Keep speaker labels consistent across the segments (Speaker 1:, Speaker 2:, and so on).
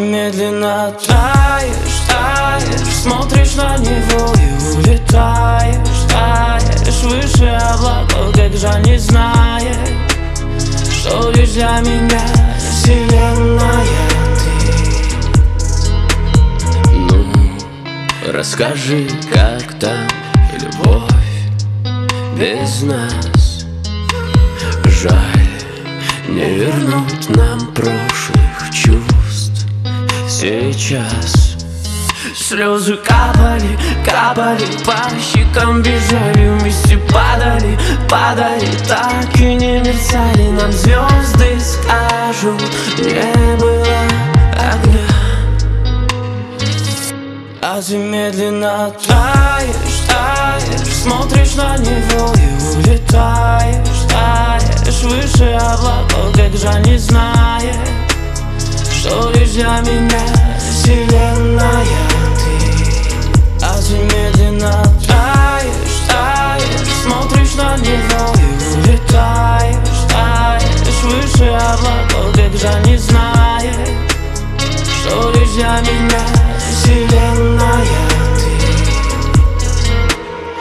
Speaker 1: медленно таешь, таешь, смотришь на него и улетаешь, таешь выше облаков, как жаль не знаешь, что лишь для меня вселенная ты. Ну, расскажи, как там любовь без нас. Жаль, не вернуть нам прошлых чувств сейчас. Слезы капали, капали по щекам, бежали, вместе падали, падали, так и не мерцали. Нам звезды скажут, не было огня. А ты медленно таешь, таешь, смотришь на него и улетаешь, таешь выше облаков, как жаль не знаешь, что лишь для меня вселенная ты. А ты медленно таешь, таешь, смотришь на него и улетаешь, таешь выше облаков, как жаль не знаешь, что лишь для меня вселенная ты.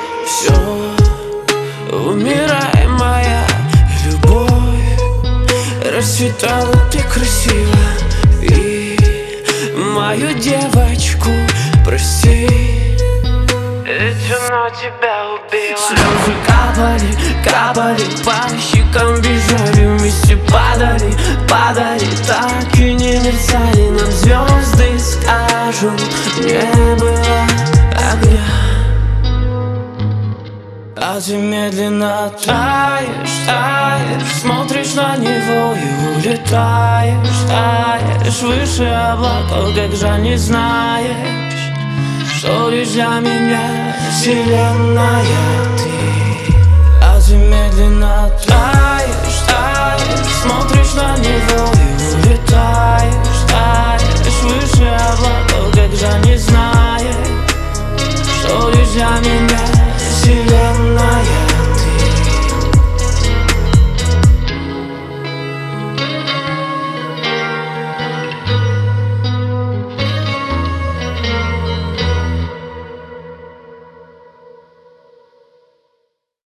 Speaker 1: Все, умирай, моя любовь, расцветала ты красиво, и мою девочку прости, ведь она тебя убила. Слезы капали, капали по щекам, бежали, вместе падали, падали, так и не мерцали. Нам звезды скажут, не было огня. А ты медленно таешь, таешь, смотришь на него и улетаешь, таешь выше облаков, как жаль не знаешь, что лишь для меня вселенная ты. А ты медленно таешь, таешь, смотришь на него и улетаешь, таешь выше облаков, как жаль не знаешь, что лишь для меня